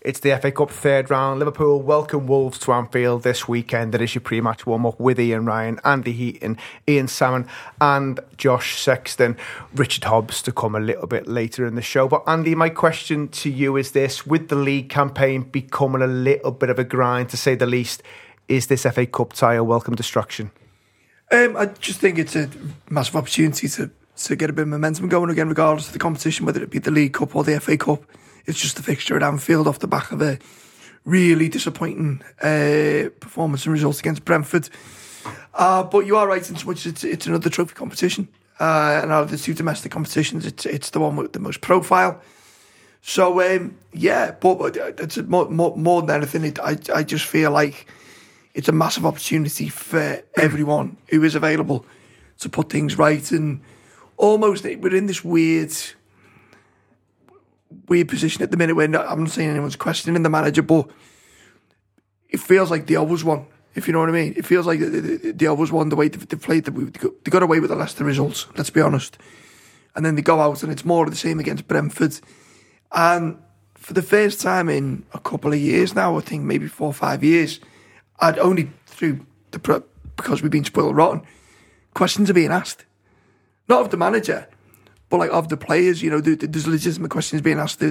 It's the FA Cup third round. Liverpool welcome Wolves to Anfield this weekend. That is your pre-match warm-up with Ian Ryan, Andy Heaton, Ian Salmon and Josh Sexton. Richard Hobbs to come a little bit later in the show. But Andy, my question to you is this. With the league campaign becoming a little bit of a grind, to say the least, is this FA Cup tie a welcome distraction? I just think it's a massive opportunity to get a bit of momentum going again, regardless of the competition, whether it be the League Cup or the FA Cup. It's just a fixture at Anfield off the back of a really disappointing performance and results against Brentford. But you are right in so much it's another trophy competition. And out of the two domestic competitions, it's the one with the most profile. So, but it's more than anything, I just feel like it's a massive opportunity for everyone who is available to put things right. And almost we're in this weird position at the minute where I'm not saying anyone's questioning the manager, but it feels like the always won, if you know what I mean. It feels like the always won the way they played. They got away with the Leicester results, let's be honest. And then they go out and it's more of the same against Brentford. And for the first time in a couple of years now, I think maybe 4 or 5 years, I'd only because we've been spoiled rotten, questions are being asked. Not of the manager, but like of the players. You know, there's legitimate questions being asked.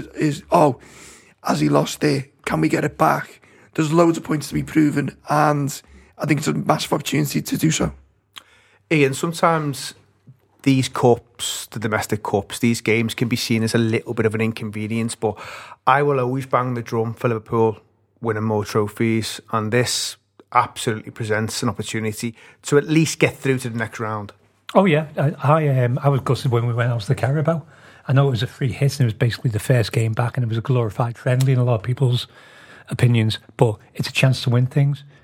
Has he lost it? Can we get it back? There's loads of points to be proven, and I think it's a massive opportunity to do so. Ian, sometimes these cups, the domestic cups, these games can be seen as a little bit of an inconvenience, but I will always bang the drum for Liverpool winning more trophies, and this absolutely presents an opportunity to at least get through to the next round. Oh yeah, I was gutted when we went out to the Carabao. I know it was a free hit and it was basically the first game back and it was a glorified friendly in a lot of people's opinions, but it's a chance to win things.